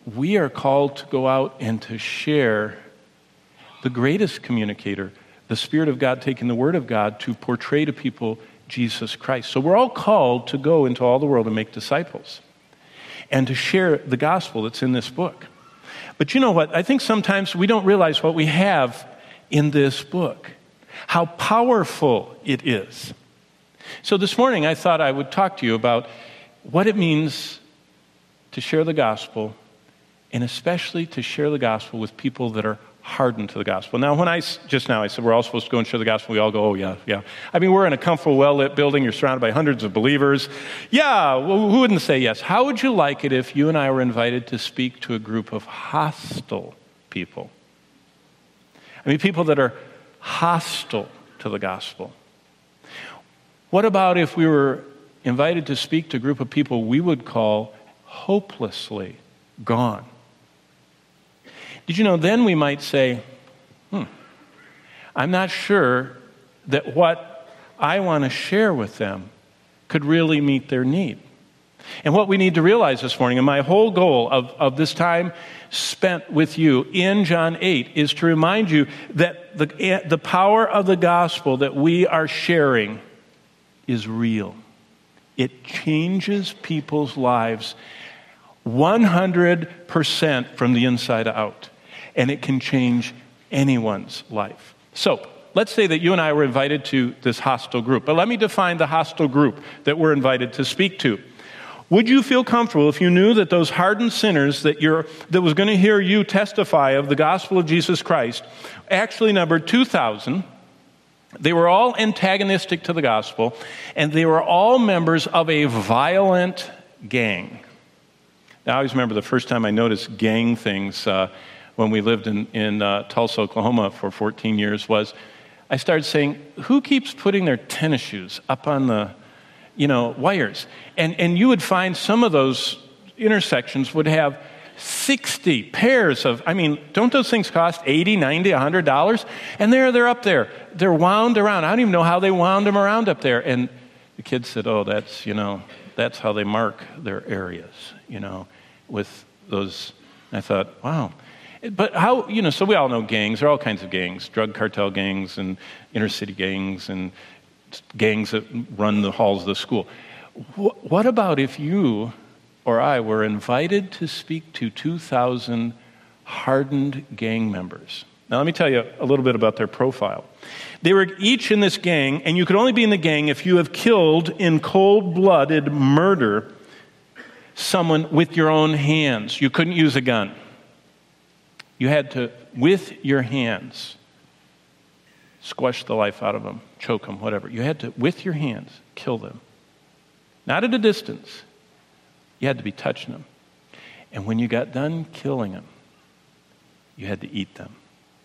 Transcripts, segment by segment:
we are called to go out and to share the greatest communicator, the Spirit of God taking the Word of God to portray to people Jesus Christ. So we're all called to go into all the world and make disciples and to share the gospel that's in this book. But you know what? I think sometimes we don't realize what we have in this book, how powerful it is. So this morning I thought I would talk to you about what it means to share the gospel, and especially to share the gospel with people that are hardened to the gospel. Now, when I said we're all supposed to go and share the gospel, we all go, oh, yeah. I mean, we're in a comfortable, well-lit building. You're surrounded by hundreds of believers. Yeah, well, who wouldn't say yes? How would you like it if you and I were invited to speak to a group of hostile people? I mean, people that are hostile to the gospel. What about if we were invited to speak to a group of people we would call hopelessly gone? Did you know, then we might say, I'm not sure that what I want to share with them could really meet their need. And what we need to realize this morning, and my whole goal of this time spent with you in John 8, is to remind you that the power of the gospel that we are sharing is real. It changes people's lives 100% from the inside out. And it can change anyone's life. So, let's say that you and I were invited to this hostile group. But let me define the hostile group that we're invited to speak to. Would you feel comfortable if you knew that those hardened sinners that was going to hear you testify of the gospel of Jesus Christ actually numbered 2,000? They were all antagonistic to the gospel, and they were all members of a violent gang. Now, I always remember the first time I noticed gang things when we lived in Tulsa, Oklahoma for 14 years was I started saying, who keeps putting their tennis shoes up on the, wires? And you would find some of those intersections would have 60 pairs of, don't those things cost $80, $90, $100? And they're up there. They're wound around. I don't even know how they wound them around up there. And the kids said, oh, that's how they mark their areas, with those. And I thought, wow. But how, so we all know gangs. There are all kinds of gangs, drug cartel gangs and inner city gangs and gangs that run the halls of the school. What about if you or I were invited to speak to 2,000 hardened gang members? Now, let me tell you a little bit about their profile. They were each in this gang, and you could only be in the gang if you have killed in cold-blooded murder someone with your own hands. You couldn't use a gun. You had to, with your hands, squash the life out of them, choke them, whatever. You had to, with your hands, kill them. Not at a distance. You had to be touching them. And when you got done killing them, you had to eat them.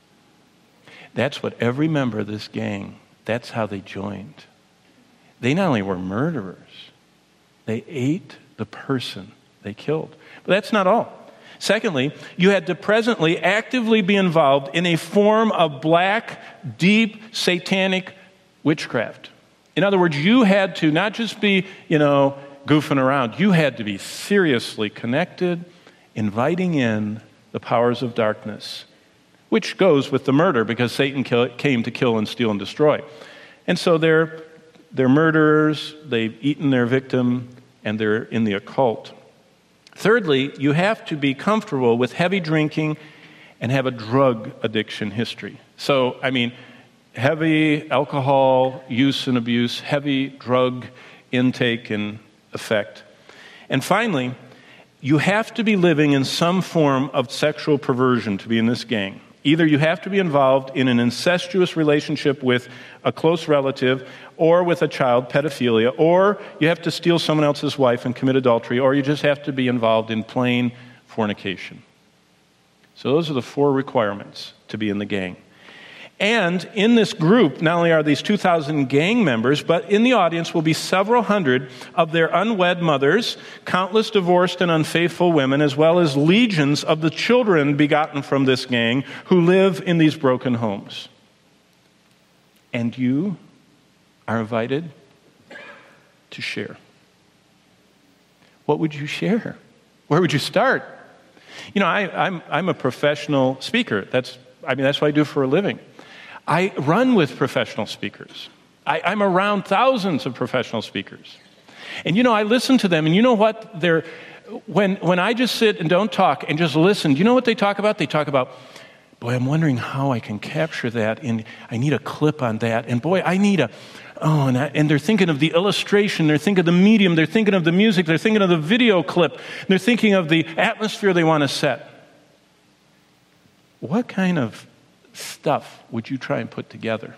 That's what every member of this gang, that's how they joined. They not only were murderers, they ate the person they killed. But that's not all. Secondly, you had to presently actively be involved in a form of black, deep, satanic witchcraft. In other words, you had to not just be, goofing around. You had to be seriously connected, inviting in the powers of darkness, which goes with the murder because Satan came to kill and steal and destroy. And so they're murderers, they've eaten their victim, and they're in the occult. Thirdly, you have to be comfortable with heavy drinking and have a drug addiction history. So, heavy alcohol use and abuse, heavy drug intake and effect. And finally, you have to be living in some form of sexual perversion to be in this gang. Either you have to be involved in an incestuous relationship with a close relative or with a child, pedophilia, or you have to steal someone else's wife and commit adultery, or you just have to be involved in plain fornication. So those are the 4 requirements to be in the gang. And in this group, not only are these 2,000 gang members, but in the audience will be several hundred of their unwed mothers, countless divorced and unfaithful women, as well as legions of the children begotten from this gang who live in these broken homes. And you are invited to share. What would you share? Where would you start? You know, I'm a professional speaker. That's what I do for a living. I run with professional speakers. I'm around thousands of professional speakers. And you know, I listen to them, and you know what? When I just sit and don't talk and just listen, do you know what they talk about? They talk about, boy, I'm wondering how I can capture that, and I need a clip on that, and boy, I need and they're thinking of the illustration, they're thinking of the medium, they're thinking of the music, they're thinking of the video clip, they're thinking of the atmosphere they want to set. What kind of stuff would you try and put together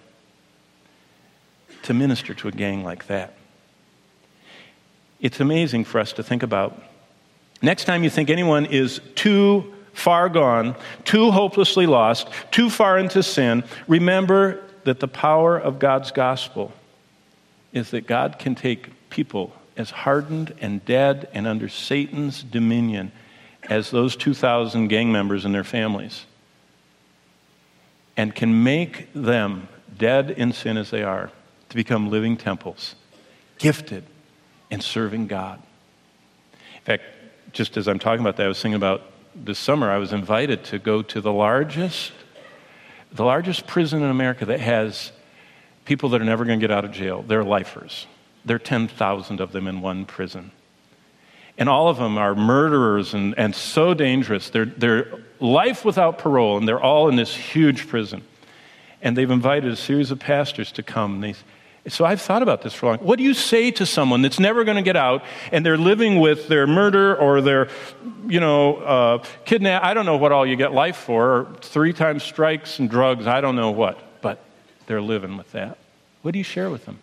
to minister to a gang like that? It's amazing for us to think about. Next time you think anyone is too far gone, too hopelessly lost, too far into sin, remember that the power of God's gospel is that God can take people as hardened and dead and under Satan's dominion as those 2,000 gang members and their families, and can make them, dead in sin as they are, to become living temples, gifted and serving God. In fact, just as I'm talking about that, I was thinking about this summer, I was invited to go to the largest prison in America that has people that are never going to get out of jail. They're lifers. There are 10,000 of them in one prison. And all of them are murderers and so dangerous. They're life without parole, and they're all in this huge prison. And they've invited a series of pastors to come. So I've thought about this for a long time. What do you say to someone that's never going to get out, and they're living with their murder or their, kidnap? I don't know what all you get life for, or 3 times strikes and drugs, I don't know what, but they're living with that. What do you share with them?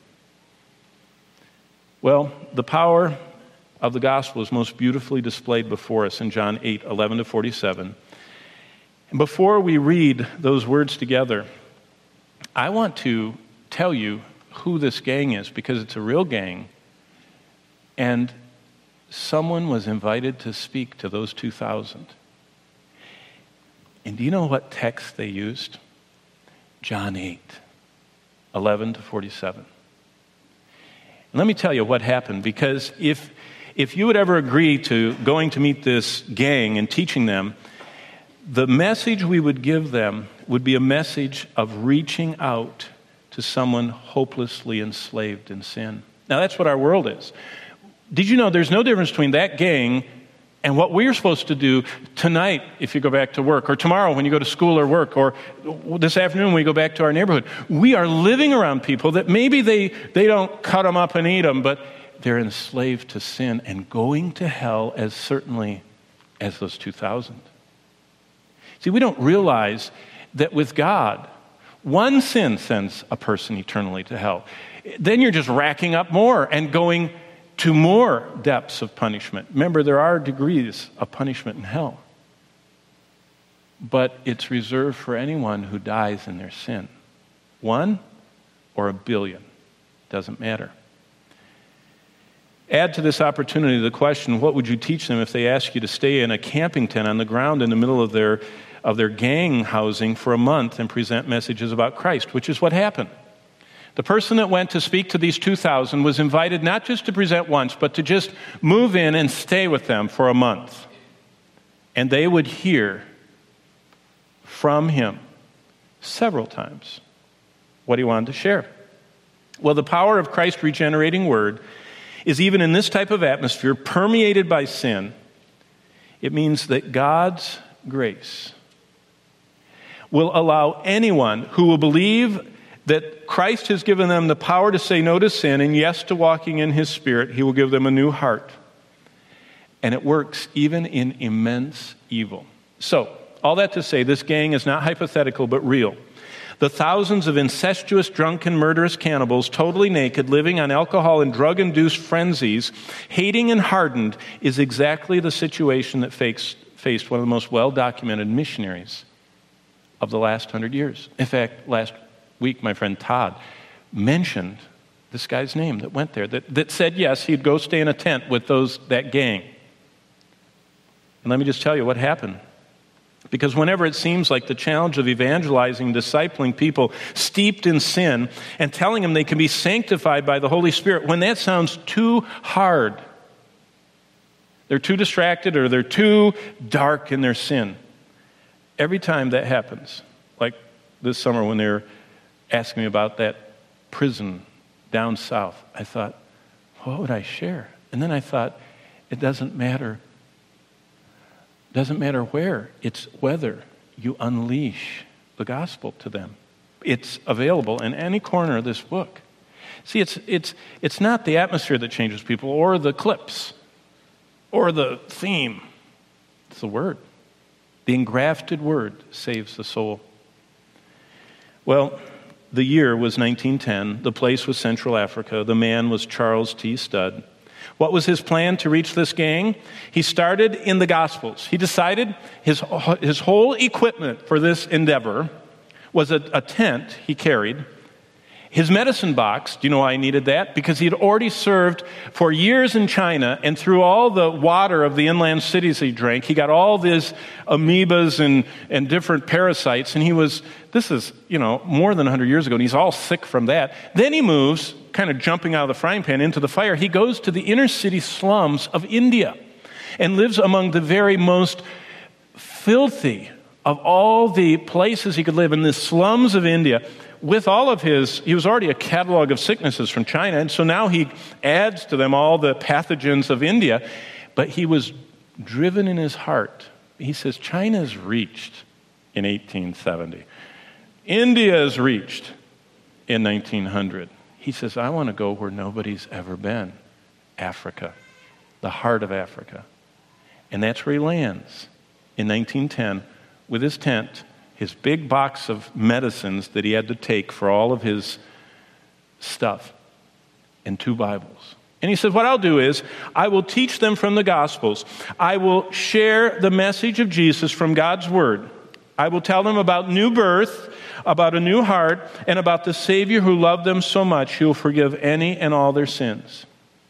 Well, the power of the gospel is most beautifully displayed before us in John 8:11-47. And before we read those words together, I want to tell you who this gang is, because it's a real gang, and someone was invited to speak to those 2,000. And do you know what text they used? John 8:11-47. And let me tell you what happened, because if you would ever agree to going to meet this gang and teaching them, the message we would give them would be a message of reaching out to someone hopelessly enslaved in sin. Now, that's what our world is. Did you know there's no difference between that gang and what we're supposed to do tonight if you go back to work, or tomorrow when you go to school or work, or this afternoon when we go back to our neighborhood? We are living around people that maybe they don't cut them up and eat them, but they're enslaved to sin and going to hell as certainly as those 2,000. See, we don't realize that with God, one sin sends a person eternally to hell. Then you're just racking up more and going to more depths of punishment. Remember, there are degrees of punishment in hell. But it's reserved for anyone who dies in their sin. 1 or 1 billion. Doesn't matter. Add to this opportunity the question, what would you teach them if they ask you to stay in a camping tent on the ground in the middle of their gang housing for a month and present messages about Christ, which is what happened. The person that went to speak to these 2,000 was invited not just to present once, but to just move in and stay with them for a month. And they would hear from him several times what he wanted to share. Well, the power of Christ's regenerating word is, even in this type of atmosphere permeated by sin, it means that God's grace will allow anyone who will believe that Christ has given them the power to say no to sin and yes to walking in his Spirit. He will give them a new heart. And it works even in immense evil. So, all that to say, this gang is not hypothetical but real. The thousands of incestuous, drunken, murderous cannibals, totally naked, living on alcohol and drug-induced frenzies, hating and hardened, is exactly the situation that faced one of the most well-documented missionaries of the last 100 years. In fact, last week, my friend Todd mentioned this guy's name that went there, that said yes, he'd go stay in a tent with that gang. And let me just tell you what happened. Because whenever it seems like the challenge of evangelizing, discipling people steeped in sin and telling them they can be sanctified by the Holy Spirit, when that sounds too hard, They're too distracted or they're too dark in their sin. Every time that happens, like this summer when they were asking me about that prison down south, I thought, what would I share? And then I thought, it doesn't matter. It doesn't matter where. It's whether you unleash the gospel to them. It's available in any corner of this book. See, it's not the atmosphere that changes people or the clips or the theme. It's the word. The engrafted word saves the soul. Well, the year was 1910. The place was Central Africa. The man was Charles T. Studd. What was his plan to reach this gang? He started in the Gospels. He decided his whole equipment for this endeavor was a tent he carried. His medicine box, do you know why he needed that? Because he had already served for years in China, and through all the water of the inland cities he drank, he got all these amoebas and different parasites, and this is, more than 100 years ago, and he's all sick from that. Then he moves, kind of jumping out of the frying pan into the fire. He goes to the inner city slums of India and lives among the very most filthy of all the places he could live, in the slums of India. With all of he was already a catalog of sicknesses from China, and so now he adds to them all the pathogens of India. But he was driven in his heart. He says, China's reached in 1870. India is reached in 1900. He says, I want to go where nobody's ever been. Africa, the heart of Africa. And that's where he lands in 1910 with his tent, his big box of medicines that he had to take for all of his stuff, and 2 Bibles. And he said, what I'll do is, I will teach them from the Gospels. I will share the message of Jesus from God's Word. I will tell them about new birth, about a new heart, and about the Savior who loved them so much, he will forgive any and all their sins.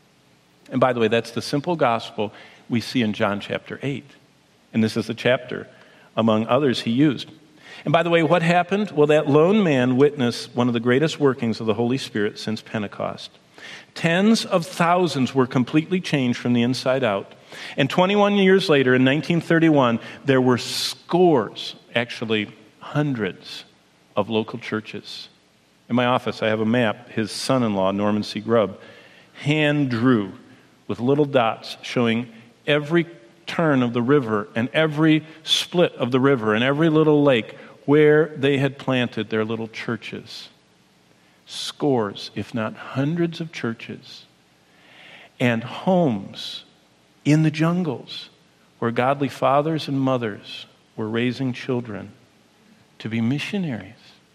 And by the way, that's the simple gospel we see in John chapter 8. And this is the chapter, among others, he used. And by the way, what happened? Well, that lone man witnessed one of the greatest workings of the Holy Spirit since Pentecost. Tens of thousands were completely changed from the inside out. And 21 years later, in 1931, there were scores, actually hundreds, of local churches. In my office, I have a map his son-in-law, Norman C. Grubb, hand drew with little dots showing every turn of the river and every split of the river and every little lake where they had planted their little churches. Scores, if not hundreds of churches and homes in the jungles where godly fathers and mothers were raising children to be missionaries.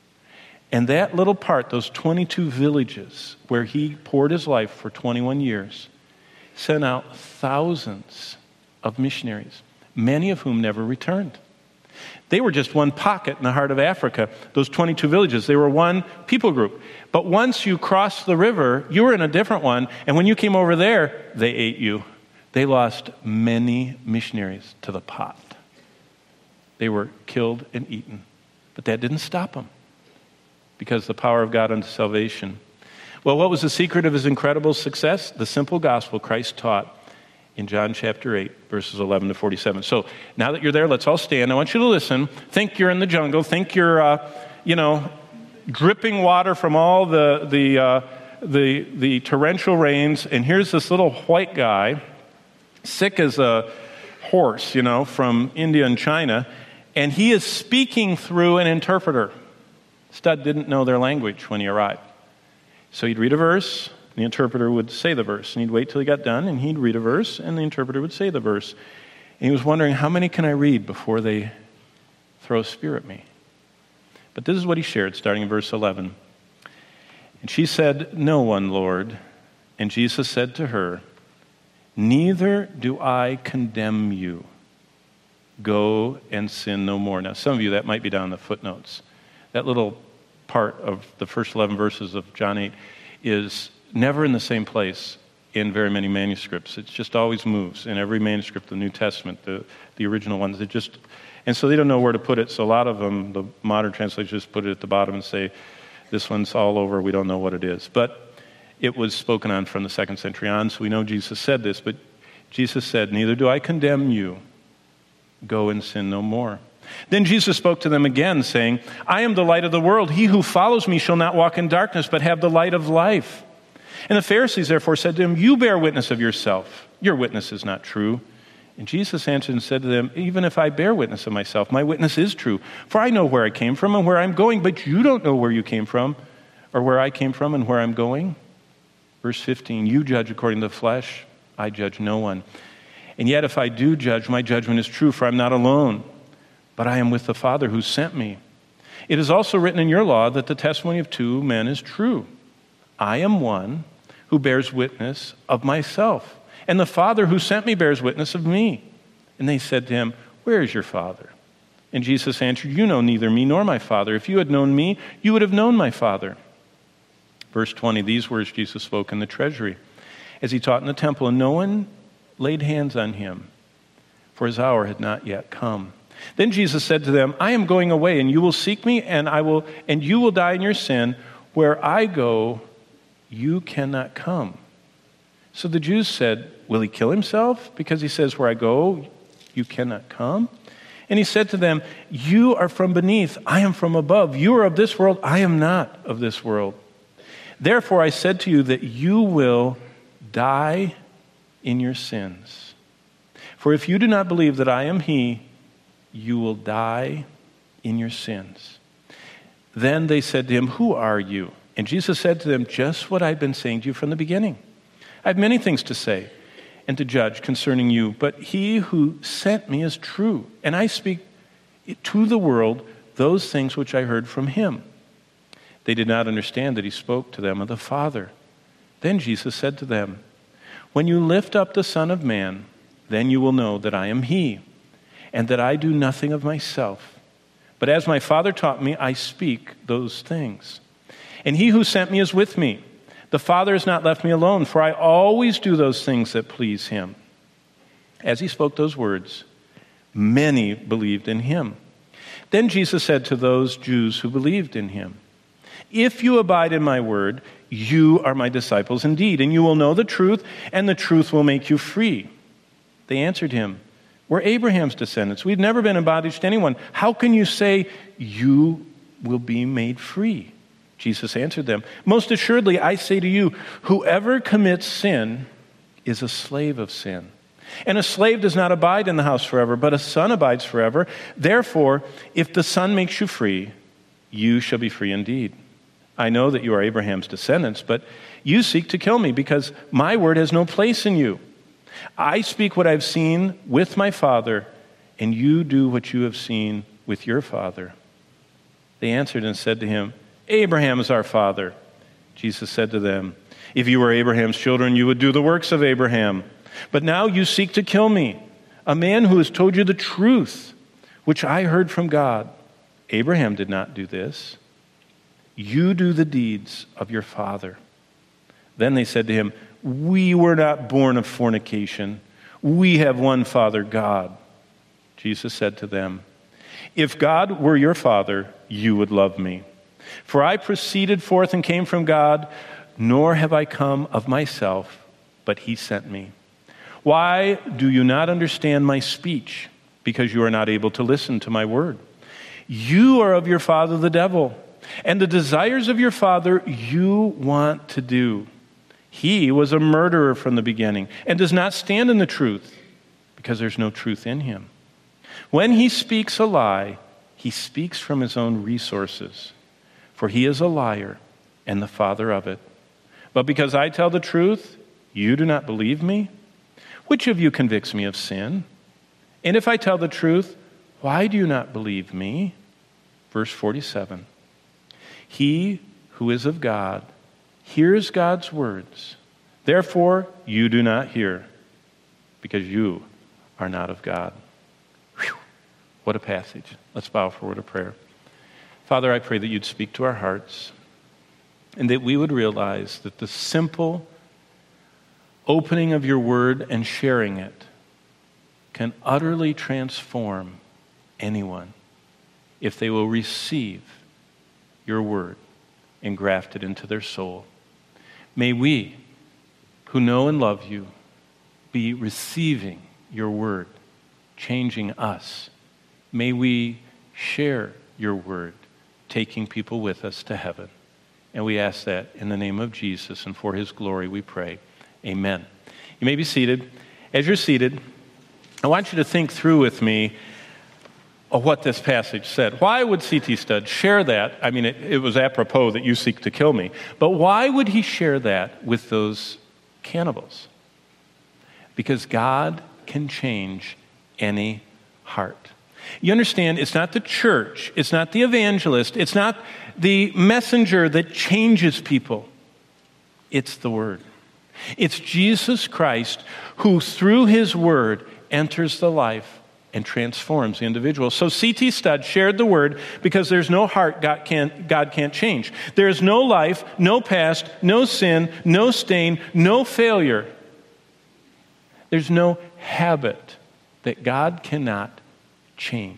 And that little part, those 22 villages where he poured his life for 21 years, sent out thousands of missionaries, many of whom never returned. They were just one pocket in the heart of Africa. Those 22 villages, they were one people group. But once you crossed the river, you were in a different one. And when you came over there, they ate you. They lost many missionaries to the pot. They were killed and eaten. But that didn't stop them, because the power of God unto salvation. Well, what was the secret of his incredible success? The simple gospel Christ taught in John chapter 8, verses 11 to 47. So now that you're there, let's all stand. I want you to listen. Think you're in the jungle. Think you're, dripping water from all the torrential rains. And here's this little white guy, sick as a horse, from India and China. And he is speaking through an interpreter. Studd didn't know their language when he arrived. So he'd read a verse, and the interpreter would say the verse. And he'd wait till he got done, and he'd read a verse, and the interpreter would say the verse. And he was wondering, how many can I read before they throw a spear at me? But this is what he shared, starting in verse 11. And she said, no one, Lord. And Jesus said to her, neither do I condemn you. Go and sin no more. Now, some of you, that might be down in the footnotes. That little part of the first 11 verses of John 8 is never in the same place in very many manuscripts. It just always moves in every manuscript of the New Testament, the original ones. And so they don't know where to put it. So a lot of them, the modern translators, just put it at the bottom and say, this one's all over, we don't know what it is. But it was spoken on from the 2nd century on, so we know Jesus said this. But Jesus said, "Neither do I condemn you. Go and sin no more." Then Jesus spoke to them again, saying, "I am the light of the world. He who follows me shall not walk in darkness, but have the light of life." And the Pharisees therefore said to him, "You bear witness of yourself. Your witness is not true." And Jesus answered and said to them, "Even if I bear witness of myself, my witness is true. For I know where I came from and where I'm going, but you don't know where you came from, or where I came from and where I'm going." Verse 15, "You judge according to the flesh. I judge no one. And yet if I do judge, my judgment is true, for I'm not alone, but I am with the Father who sent me. It is also written in your law that the testimony of two men is true. I am one who bears witness of myself, and the Father who sent me bears witness of me." And they said to him, "Where is your Father?" And Jesus answered, "You know neither me nor my Father. If you had known me, you would have known my Father." Verse 20, these words Jesus spoke in the treasury as he taught in the temple, and no one laid hands on him, for his hour had not yet come. Then Jesus said to them, "I am going away, and you will seek me, and you will die in your sin. Where I go, you cannot come." So the Jews said, "Will he kill himself? Because he says, 'Where I go, you cannot come'?" And he said to them, "You are from beneath, I am from above. You are of this world, I am not of this world. Therefore I said to you that you will die in your sins. For if you do not believe that I am he, you will die in your sins." Then they said to him, "Who are you?" And Jesus said to them, "Just what I've been saying to you from the beginning. I have many things to say and to judge concerning you, but he who sent me is true, and I speak to the world those things which I heard from him." They did not understand that he spoke to them of the Father. Then Jesus said to them, "When you lift up the Son of Man, then you will know that I am he, and that I do nothing of myself. But as my Father taught me, I speak those things. And he who sent me is with me. The Father has not left me alone, for I always do those things that please him." As he spoke those words, many believed in him. Then Jesus said to those Jews who believed in him, "If you abide in my word, you are my disciples indeed, and you will know the truth, and the truth will make you free." They answered him, "We're Abraham's descendants. We've never been in bondage to anyone. How can you say you will be made free?" Jesus answered them, "Most assuredly, I say to you, whoever commits sin is a slave of sin. And a slave does not abide in the house forever, but a son abides forever. Therefore, if the Son makes you free, you shall be free indeed. I know that you are Abraham's descendants, but you seek to kill me because my word has no place in you. I speak what I've seen with my Father, and you do what you have seen with your father." They answered and said to him, "Abraham is our father." Jesus said to them, "If you were Abraham's children, you would do the works of Abraham. But now you seek to kill me, a man who has told you the truth, which I heard from God. Abraham did not do this. You do the deeds of your father." Then they said to him, "We were not born of fornication. We have one Father, God." Jesus said to them, "If God were your Father, you would love me. For I proceeded forth and came from God, nor have I come of myself, but he sent me. Why do you not understand my speech? Because you are not able to listen to my word. You are of your father the devil, and the desires of your father you want to do. He was a murderer from the beginning and does not stand in the truth, because there's no truth in him. When he speaks a lie, he speaks from his own resources, for he is a liar and the father of it. But because I tell the truth, you do not believe me? Which of you convicts me of sin? And if I tell the truth, why do you not believe me?" Verse 47. He who is of God hears God's words. Therefore, you do not hear, because you are not of God. Whew. What a passage. Let's bow for a word of prayer. Father, I pray that you'd speak to our hearts, and that we would realize that the simple opening of your word and sharing it can utterly transform anyone if they will receive your word and graft it into their soul. May we, who know and love you, be receiving your word, changing us. May we share your word, taking people with us to heaven. And we ask that in the name of Jesus and for his glory we pray. Amen. You may be seated. As you're seated, I want you to think through with me of what this passage said. Why would C.T. Studd share that? I mean, it was apropos that you seek to kill me. But why would he share that with those cannibals? Because God can change any heart. You understand, it's not the church, it's not the evangelist, it's not the messenger that changes people. It's the Word. It's Jesus Christ who, through his Word, enters the life and transforms the individual. So C.T. Studd shared the Word because there's no heart God can't change. There is no life, no past, no sin, no stain, no failure. There's no habit that God cannot change.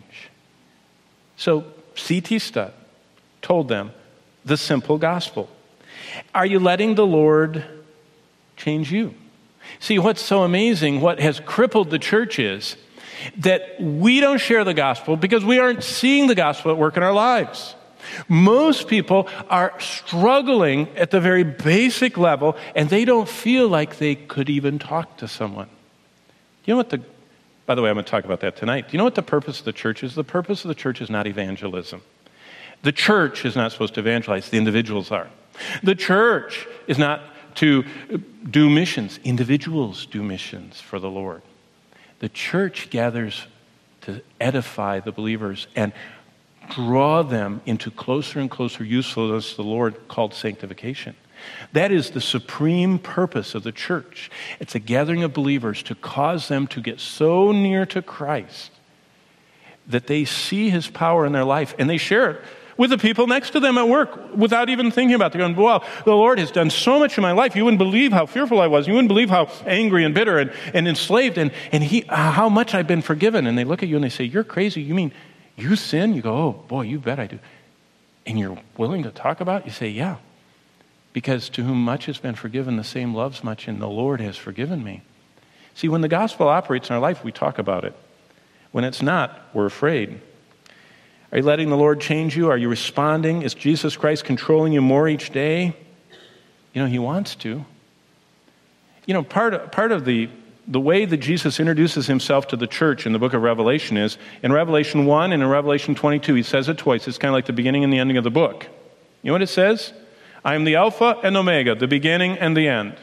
So C.T. Studd told them the simple gospel. Are you letting the Lord change you? See, what's so amazing, what has crippled the church is that we don't share the gospel because we aren't seeing the gospel at work in our lives. Most people are struggling at the very basic level, and they don't feel like they could even talk to someone. You know what by the way, I'm going to talk about that tonight. Do you know what the purpose of the church is? The purpose of the church is not evangelism. The church is not supposed to evangelize. The individuals are. The church is not to do missions. Individuals do missions for the Lord. The church gathers to edify the believers and draw them into closer and closer usefulness to the Lord, called sanctification. That is the supreme purpose of the church. It's a gathering of believers to cause them to get so near to Christ that they see his power in their life and they share it with the people next to them at work without even thinking about it. They're going, wow, the Lord has done so much in my life. You wouldn't believe how fearful I was. You wouldn't believe how angry and bitter and enslaved and how much I've been forgiven. And they look at you and they say, you're crazy. You mean you sin? You go, oh, boy, you bet I do. And you're willing to talk about it? You say, yeah. Because to whom much has been forgiven, the same loves much, and the Lord has forgiven me. See, when the gospel operates in our life, we talk about it. When it's not, we're afraid. Are you letting the Lord change you? Are you responding? Is Jesus Christ controlling you more each day? You know, he wants to. You know, part of the way that Jesus introduces himself to the church in the book of Revelation is, in Revelation 1 and in Revelation 22, he says it twice. It's kind of like the beginning and the ending of the book. You know what it says? I am the Alpha and Omega, the beginning and the end.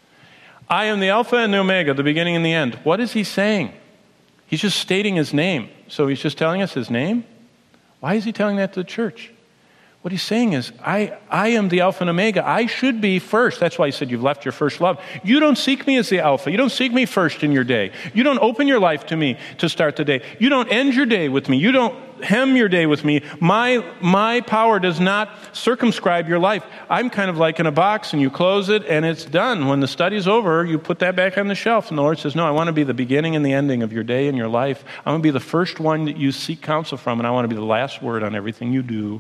I am the Alpha and the Omega, the beginning and the end. What is he saying? He's just stating his name. So he's just telling us his name? Why is he telling that to the church? What he's saying is, I am the Alpha and Omega. I should be first. That's why he said you've left your first love. You don't seek me as the Alpha. You don't seek me first in your day. You don't open your life to me to start the day. You don't end your day with me. You don't hem your day with me. My power does not circumscribe your life. I'm kind of like in a box, and you close it, and it's done. When the study's over, you put that back on the shelf, and the Lord says, no, I want to be the beginning and the ending of your day and your life. I want to be the first one that you seek counsel from, and I want to be the last word on everything you do.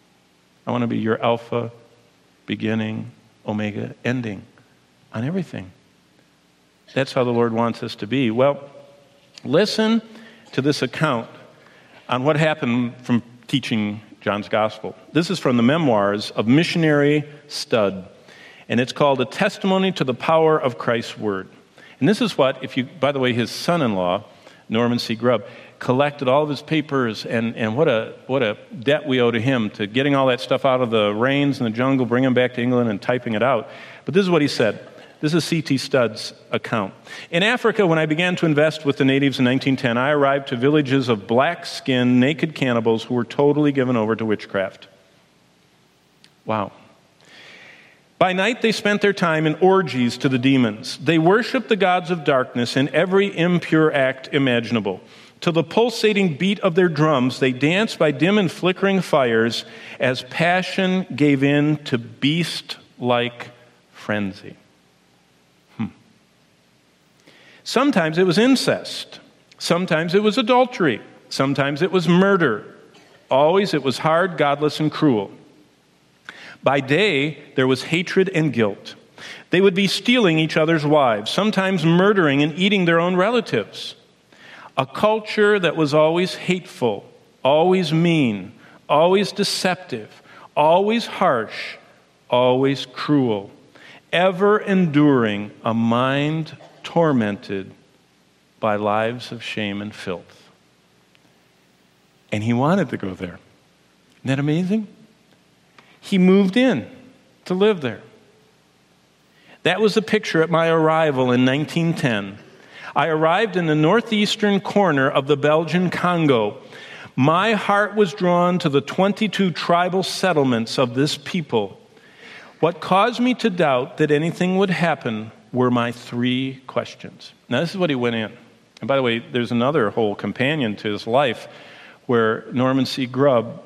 I want to be your Alpha, beginning, Omega, ending on everything. That's how the Lord wants us to be. Well, listen to this account on what happened from teaching John's Gospel. This is from the memoirs of missionary Studd, and it's called A Testimony to the Power of Christ's Word. And this is what, by the way, his son-in-law, Norman C. Grubb, collected all of his papers, and what a debt we owe to him to getting all that stuff out of the rains and the jungle, bringing them back to England and typing it out. But this is what he said. This is C.T. Studd's account. In Africa, when I began to invest with the natives in 1910, I arrived to villages of black-skinned, naked cannibals who were totally given over to witchcraft. Wow. By night, they spent their time in orgies to the demons. They worshiped the gods of darkness in every impure act imaginable. To the pulsating beat of their drums, they danced by dim and flickering fires as passion gave in to beast-like frenzy. Sometimes it was incest. Sometimes it was adultery. Sometimes it was murder. Always it was hard, godless, and cruel. By day, there was hatred and guilt. They would be stealing each other's wives, sometimes murdering and eating their own relatives. A culture that was always hateful, always mean, always deceptive, always harsh, always cruel, ever enduring a mind tormented by lives of shame and filth. And he wanted to go there. Isn't that amazing? He moved in to live there. That was the picture at my arrival in 1910. I arrived in the northeastern corner of the Belgian Congo. My heart was drawn to the 22 tribal settlements of this people. What caused me to doubt that anything would happen were my 3 questions. Now, this is what he went in. And by the way, there's another whole companion to his life where Norman C. Grubb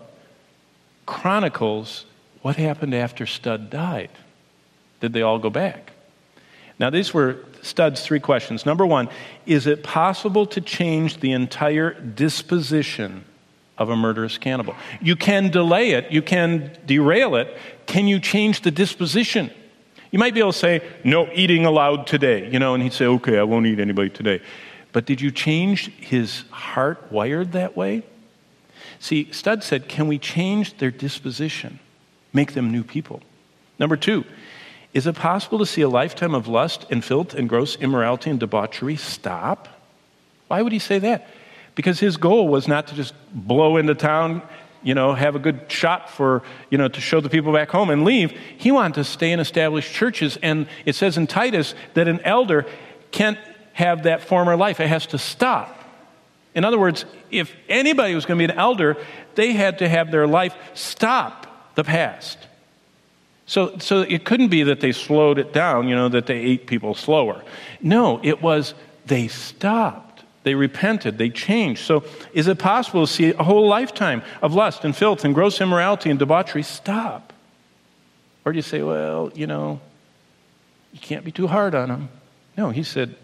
chronicles what happened after Studd died. Did they all go back? Now, these were Studd's 3 questions. Number 1, is it possible to change the entire disposition of a murderous cannibal? You can delay it. You can derail it. Can you change the disposition? You might be able to say, no eating allowed today, and he'd say, okay, I won't eat anybody today. But did you change his heart wired that way? See, Studd said, can we change their disposition? Make them new people. Number 2, is it possible to see a lifetime of lust and filth and gross immorality and debauchery stop? Why would he say that? Because his goal was not to just blow into town, have a good shot for, to show the people back home and leave. He wanted to stay and establish churches. And it says in Titus that an elder can't have that former life. It has to stop. In other words, if anybody was going to be an elder, they had to have their life stop the past. So it couldn't be that they slowed it down, that they ate people slower. No, it was they stopped. They repented. They changed. So is it possible to see a whole lifetime of lust and filth and gross immorality and debauchery stop? Or do you say, well, you can't be too hard on them? No, he said,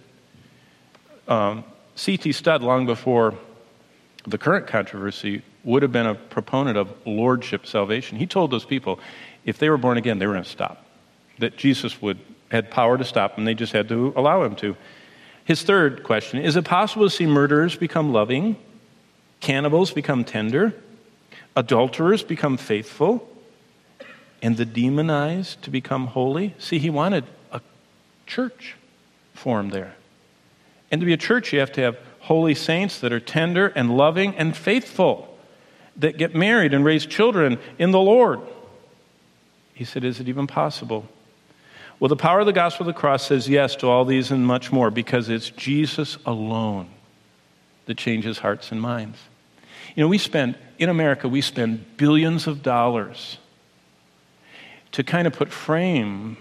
C.T. Studd, long before the current controversy, would have been a proponent of lordship salvation. He told those people, if they were born again, they were going to stop. That Jesus had power to stop them. They just had to allow him to. His 3rd question, is it possible to see murderers become loving, cannibals become tender, adulterers become faithful, and the demonized to become holy? See, he wanted a church formed there. And to be a church, you have to have holy saints that are tender and loving and faithful, that get married and raise children in the Lord. He said, is it even possible? Well, the power of the gospel of the cross says yes to all these and much more, because it's Jesus alone that changes hearts and minds. In America, we spend billions of dollars to kind of put frames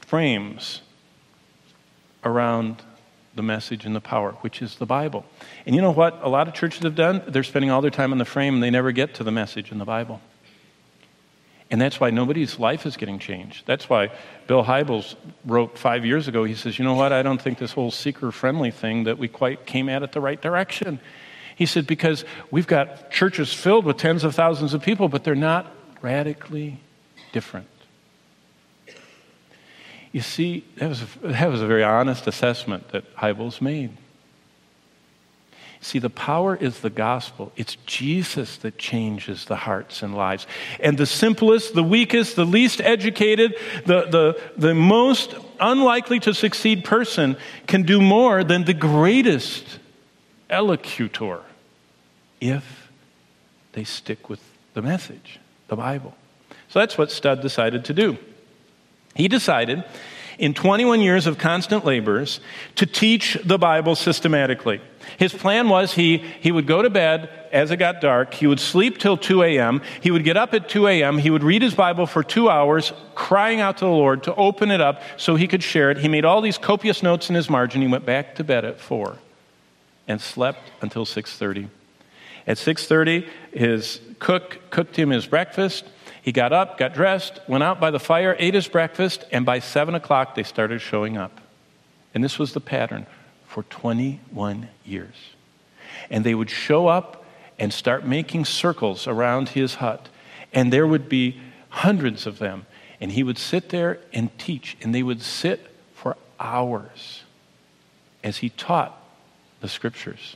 around the message and the power, which is the Bible. And you know what a lot of churches have done? They're spending all their time on the frame and they never get to the message in the Bible. And that's why nobody's life is getting changed. That's why Bill Hybels wrote 5 years ago, he says, you know what, I don't think this whole seeker-friendly thing that we quite came at it the right direction. He said, because we've got churches filled with tens of thousands of people, but they're not radically different. You see, that was a very honest assessment that Hybels made. See, the power is the gospel. It's Jesus that changes the hearts and lives. And the simplest, the weakest, the least educated, the most unlikely to succeed person can do more than the greatest elocutor if they stick with the message, the Bible. So that's what Studd decided to do. He decided in 21 years of constant labors to teach the Bible systematically. His plan was he would go to bed as it got dark. He would sleep till 2 a.m. He would get up at 2 a.m. He would read his Bible for 2 hours, crying out to the Lord to open it up so he could share it. He made all these copious notes in his margin. He went back to bed at 4 and slept until 6:30. At 6:30, his cook cooked him his breakfast. He got up, got dressed, went out by the fire, ate his breakfast, and by 7 o'clock they started showing up. And this was the pattern for 21 years. And they would show up and start making circles around his hut. And there would be hundreds of them. And he would sit there and teach. And they would sit hours as he taught the Scriptures.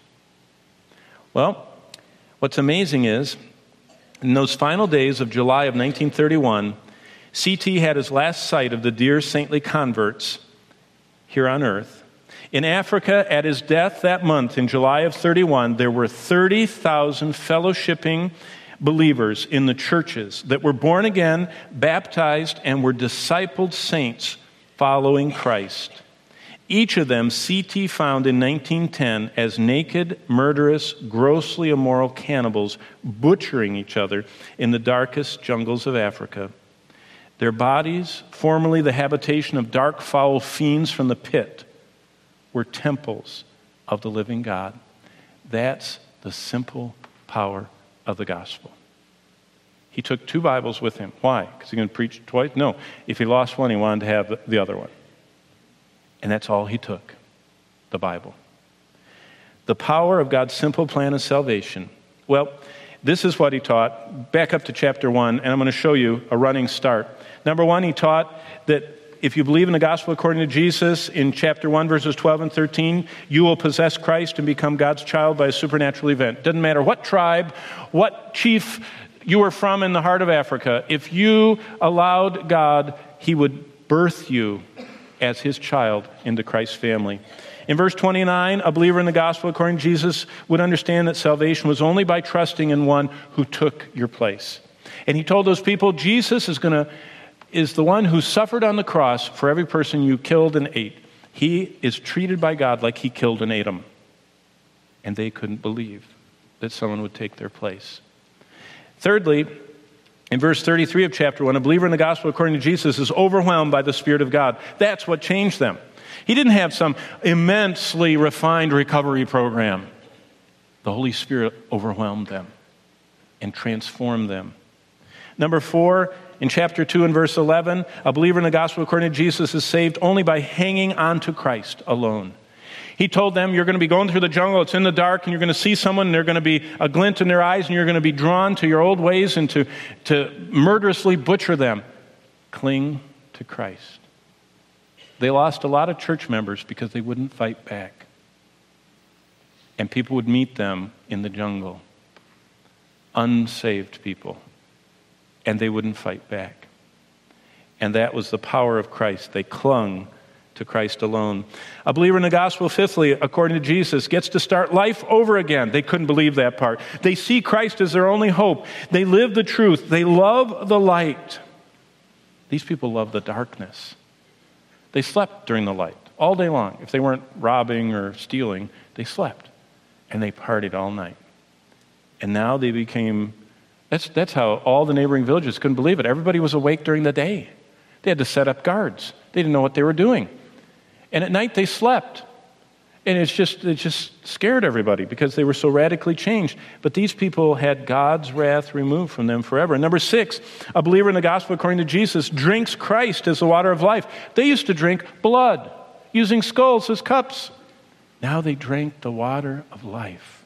Well, what's amazing is, in those final days of July of 1931, C.T. had his last sight of the dear saintly converts here on earth. In Africa, at his death that month, in July of 31, there were 30,000 fellowshipping believers in the churches that were born again, baptized, and were discipled saints following Christ. Each of them C.T. found in 1910 as naked, murderous, grossly immoral cannibals butchering each other in the darkest jungles of Africa. Their bodies, formerly the habitation of dark, foul fiends from the pit, were temples of the living God. That's the simple power of the gospel. He took 2 Bibles with him. Why? Because he going to preach twice? No. If he lost one, he wanted to have the other one. And that's all he took, the Bible. The power of God's simple plan of salvation. Well, this is what he taught. Back up to chapter 1, and I'm going to show you a running start. Number 1, he taught that if you believe in the gospel according to Jesus, in chapter 1, verses 12 and 13, you will possess Christ and become God's child by a supernatural event. Doesn't matter what tribe, what chief you were from in the heart of Africa. If you allowed God, he would birth you as his child into Christ's family. In verse 29, a believer in the gospel according to Jesus would understand that salvation was only by trusting in one who took your place. And he told those people, Jesus is the one who suffered on the cross for every person you killed and ate. He is treated by God like he killed and ate them. And they couldn't believe that someone would take their place. Thirdly, in verse 33 of chapter 1, a believer in the gospel according to Jesus is overwhelmed by the Spirit of God. That's what changed them. He didn't have some immensely refined recovery program. The Holy Spirit overwhelmed them and transformed them. Number 4, in chapter 2 and verse 11, a believer in the gospel according to Jesus is saved only by hanging on to Christ alone. He told them, you're going to be going through the jungle, it's in the dark, and you're going to see someone, and there's going to be a glint in their eyes, and you're going to be drawn to your old ways and to murderously butcher them. Cling to Christ. They lost a lot of church members because they wouldn't fight back. And people would meet them in the jungle, unsaved people, and they wouldn't fight back. And that was the power of Christ. They clung to Christ alone. A believer in the gospel, fifthly, according to Jesus, gets to start life over again. They couldn't believe that part. They see Christ as their only hope. They live the truth. They love the light. These people love the darkness. They slept during the light all day long. If they weren't robbing or stealing, they slept. And they partied all night. And now they became, that's how all the neighboring villages couldn't believe it. Everybody was awake during the day. They had to set up guards. They didn't know what they were doing. And at night they slept. And it just scared everybody because they were so radically changed. But these people had God's wrath removed from them forever. And number 6, a believer in the gospel according to Jesus drinks Christ as the water of life. They used to drink blood, using skulls as cups. Now they drank the water of life.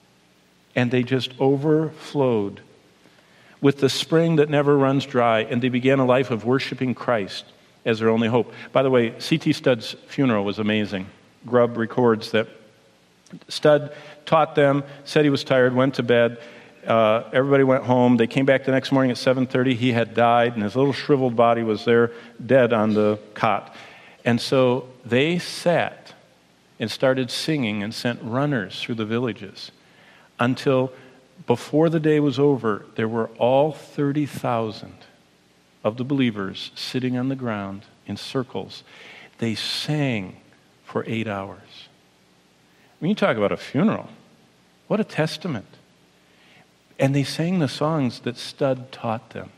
And they just overflowed with the spring that never runs dry. And they began a life of worshiping Christ as their only hope. By the way, C.T. Studd's funeral was amazing. Grubb records that Studd taught them, said he was tired, went to bed. Everybody went home. They came back the next morning at 7:30. He had died, and his little shriveled body was there, dead on the cot. And so they sat and started singing and sent runners through the villages until before the day was over, there were all 30,000 of the believers sitting on the ground in circles. They sang for 8 hours. When you talk about a funeral, what a testament. And they sang the songs that Studd taught them.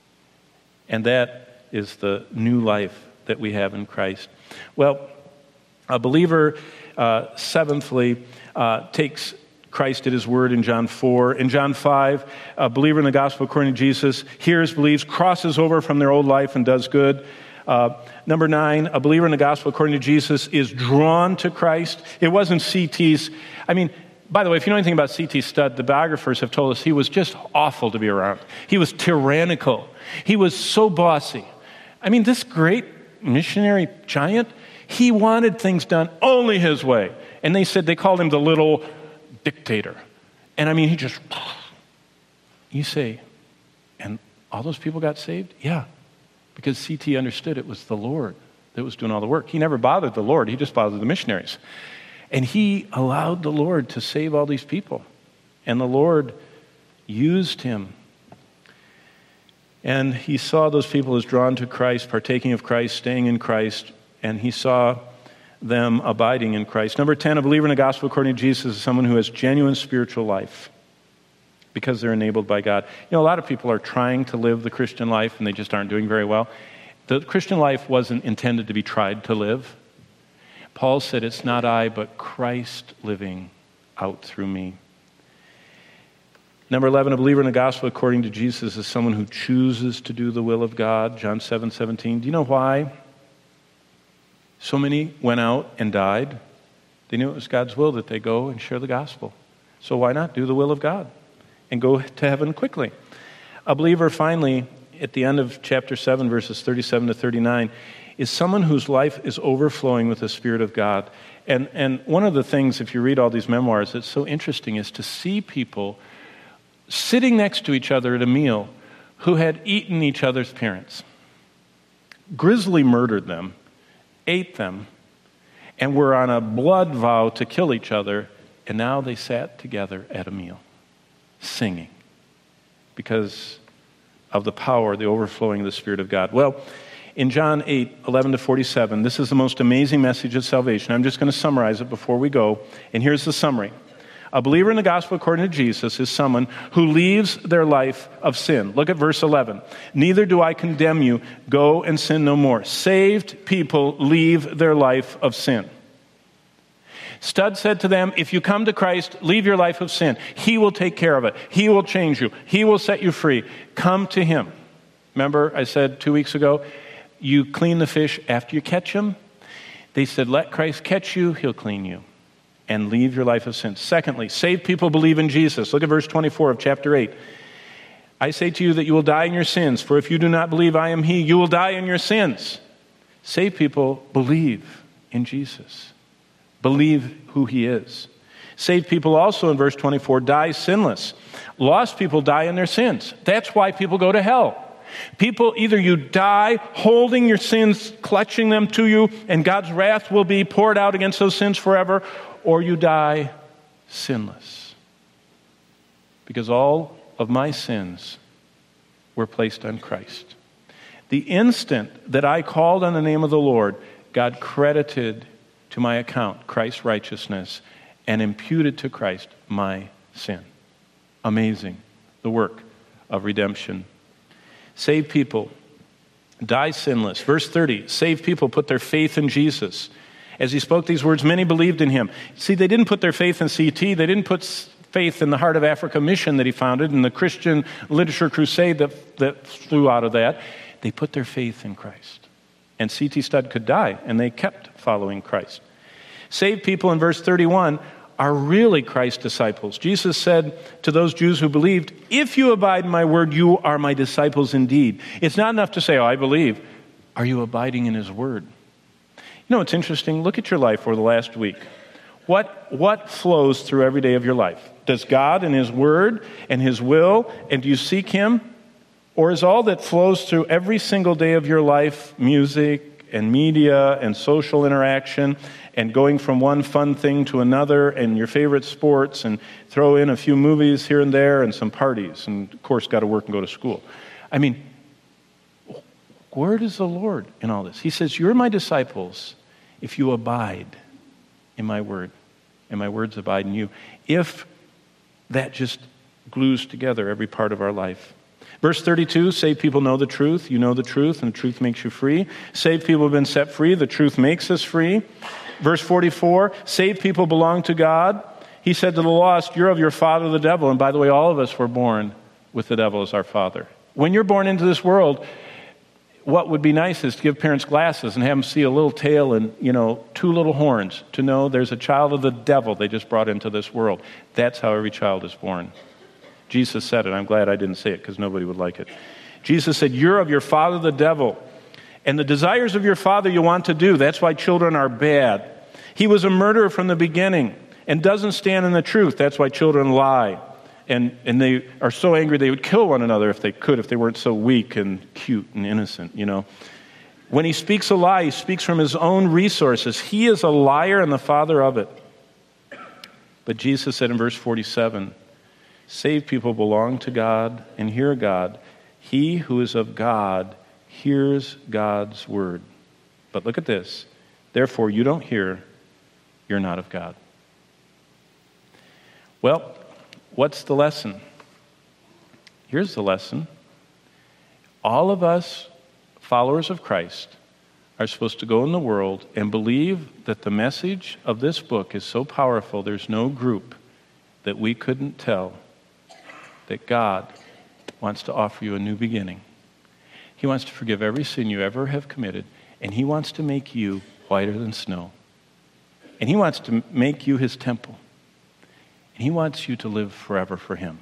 And that is the new life that we have in Christ. Well, a believer, seventhly, takes Christ at his word in John 4. In John 5, a believer in the gospel according to Jesus hears, believes, crosses over from their old life and does good. Number 9, a believer in the gospel according to Jesus is drawn to Christ. It wasn't C.T.'s. By the way, if you know anything about C.T. Studd, the biographers have told us he was just awful to be around. He was tyrannical. He was so bossy. This great missionary giant, He wanted things done only his way. And they called him the little dictator. And I mean, you say, and all those people got saved? Yeah, because CT understood it was the Lord that was doing all the work. He never bothered the Lord, he just bothered the missionaries. And he allowed the Lord to save all these people. And the Lord used him. And he saw those people as drawn to Christ, partaking of Christ, staying in Christ, and he saw them abiding in Christ. Number 10, a believer in the gospel according to Jesus is someone who has genuine spiritual life because they're enabled by God. You know, a lot of people are trying to live the Christian life and they just aren't doing very well. The Christian life wasn't intended to be tried to live. Paul said, it's not I, but Christ living out through me. Number 11, a believer in the gospel according to Jesus is someone who chooses to do the will of God. John 7:17. Do you know why so many went out and died? They knew it was God's will that they go and share the gospel. So why not do the will of God and go to heaven quickly? A believer, finally, at the end of chapter 7, verses 37 to 39, is someone whose life is overflowing with the Spirit of God. And one of the things, if you read all these memoirs, that's so interesting is to see people sitting next to each other at a meal who had eaten each other's parents, grisly murdered them, ate them, and were on a blood vow to kill each other, and now they sat together at a meal, singing, because of the power, the overflowing of the Spirit of God. Well, in John 8:11 to 47, this is the most amazing message of salvation. I'm just going to summarize it before we go, and here's the summary. A believer in the gospel according to Jesus is someone who leaves their life of sin. Look at verse 11. Neither do I condemn you. Go and sin no more. Saved people leave their life of sin. Stud said to them, if you come to Christ, leave your life of sin. He will take care of it. He will change you. He will set you free. Come to him. Remember I said 2 weeks ago, you clean the fish after you catch him. They said, let Christ catch you. He'll clean you. And leave your life of sin. Secondly, saved people believe in Jesus. Look at verse 24 of chapter 8. I say to you that you will die in your sins, for if you do not believe I am he, you will die in your sins. Saved people believe in Jesus. Believe who he is. Saved people also in verse 24 die sinless. Lost people die in their sins. That's why people go to hell. People, either you die holding your sins, clutching them to you, and God's wrath will be poured out against those sins forever, or you die sinless. Because all of my sins were placed on Christ. The instant that I called on the name of the Lord, God credited to my account Christ's righteousness and imputed to Christ my sin. Amazing, the work of redemption. Saved people die sinless. Verse 30, saved people put their faith in Jesus. As he spoke these words, many believed in him. See, they didn't put their faith in CT. They didn't put faith in the Heart of Africa mission that he founded and the Christian literature crusade that flew out of that. They put their faith in Christ. And CT Studd could die, and they kept following Christ. Saved people in verse 31 are really Christ's disciples. Jesus said to those Jews who believed, if you abide in my word, you are my disciples indeed. It's not enough to say, oh, I believe. Are you abiding in his word? You know, it's interesting. Look at your life over the last week. What flows through every day of your life? Does God and his word and his will, and do you seek him? Or is all that flows through every single day of your life music and media and social interaction and going from one fun thing to another and your favorite sports and throw in a few movies here and there and some parties and, of course, got to work and go to school? I mean, where is the Lord in all this? He says, you're my disciples if you abide in my word, and my words abide in you. If that just glues together every part of our life. Verse 32, saved people know the truth. You know the truth, and the truth makes you free. Saved people have been set free. The truth makes us free. Verse 44, saved people belong to God. He said to the lost, you're of your father, the devil. And by the way, all of us were born with the devil as our father. When you're born into this world, what would be nice is to give parents glasses and have them see a little tail and, 2 little horns to know there's a child of the devil they just brought into this world. That's how every child is born. Jesus said it. I'm glad I didn't say it because nobody would like it. Jesus said, you're of your father the devil, And the desires of your father you want to do. That's why children are bad. He was a murderer from the beginning and doesn't stand in the truth. That's why children lie. And they are so angry they would kill one another if they could, if they weren't so weak and cute and innocent, you know. When he speaks a lie, he speaks from his own resources. He is a liar and the father of it. But Jesus said in verse 47, saved people belong to God and hear God. He who is of God hears God's word. But look at this. Therefore, you don't hear, you're not of God. Well, what's the lesson? Here's the lesson. All of us, followers of Christ, are supposed to go in the world and believe that the message of this book is so powerful, there's no group that we couldn't tell that God wants to offer you a new beginning. He wants to forgive every sin you ever have committed, and he wants to make you whiter than snow. And he wants to make you his temple. And he wants you to live forever for him.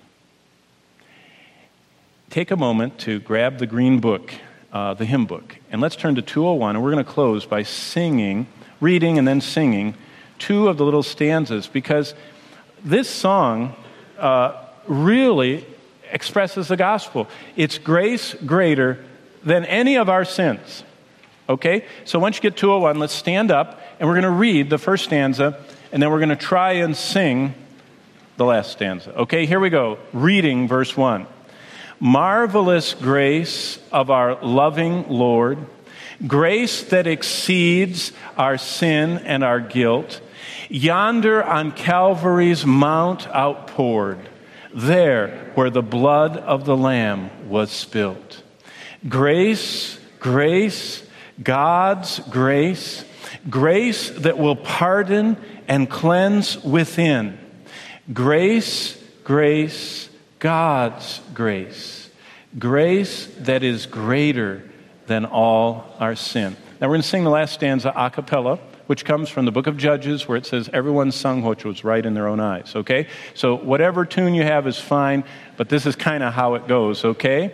Take a moment to grab the green book, the hymn book, and let's turn to 201, and we're going to close by singing, reading and then singing two of the little stanzas, because this song really expresses the gospel. It's grace greater than any of our sins. Okay? So once you get 201, let's stand up, and we're going to read the first stanza, and then we're going to try and sing the last stanza. Okay, here we go. Reading verse 1. Marvelous grace of our loving Lord, grace that exceeds our sin and our guilt, yonder on Calvary's mount outpoured, there where the blood of the Lamb was spilt. Grace, grace, God's grace, grace that will pardon and cleanse within. Grace, grace, God's grace. Grace that is greater than all our sin. Now we're going to sing the last stanza a cappella, which comes from the book of Judges, where it says, everyone sung what was right in their own eyes, okay? So whatever tune you have is fine, but this is kind of how it goes, okay?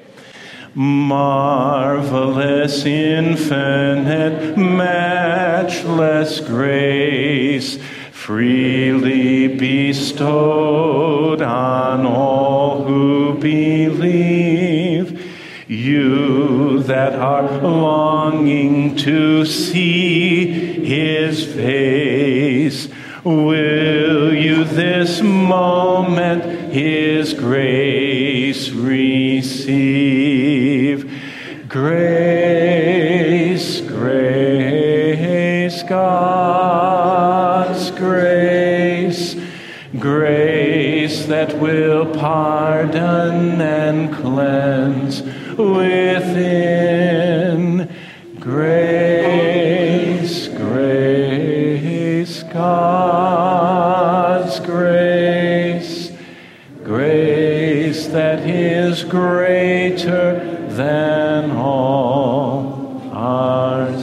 Marvelous, infinite, matchless grace, freely bestowed on all who believe. You that are longing to see his face, will you this moment his grace receive? Grace, grace, God's grace, grace that will pardon and cleanse within. Grace, grace, God's grace, grace that is greater than all our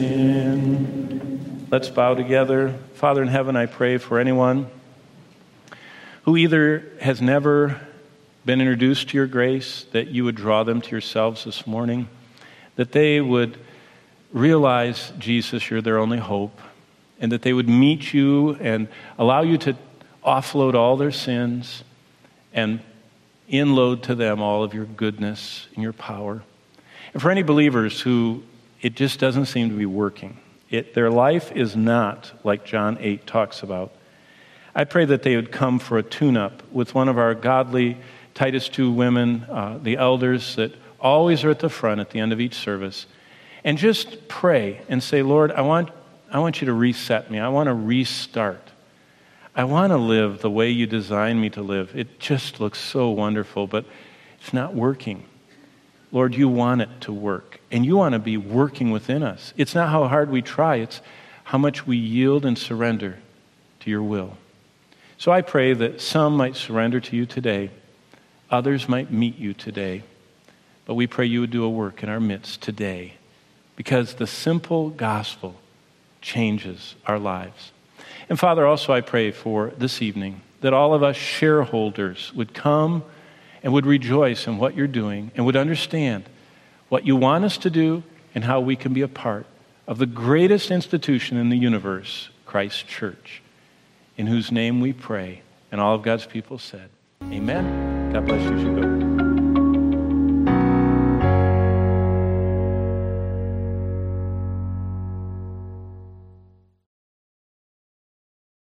sin. Let's bow together. Father in heaven, I pray for anyone who either has never been introduced to your grace, that you would draw them to yourselves this morning, that they would realize, Jesus, you're their only hope, and that they would meet you and allow you to offload all their sins and inload to them all of your goodness and your power. And for any believers who it just doesn't seem to be working, their life is not like John 8 talks about, I pray that they would come for a tune-up with one of our godly Titus 2 women, the elders that always are at the front at the end of each service, and just pray and say, Lord, I want you to reset me. I want to restart. I want to live the way you designed me to live. It just looks so wonderful, but it's not working. Lord, you want it to work, and you want to be working within us. It's not how hard we try, it's how much we yield and surrender to your will. So I pray that some might surrender to you today, others might meet you today, but we pray you would do a work in our midst today, because the simple gospel changes our lives. And Father, also I pray for this evening that all of us shareholders would come and would rejoice in what you're doing and would understand what you want us to do and how we can be a part of the greatest institution in the universe, Christ Church, in whose name we pray. And all of God's people said, amen. God bless you as you go.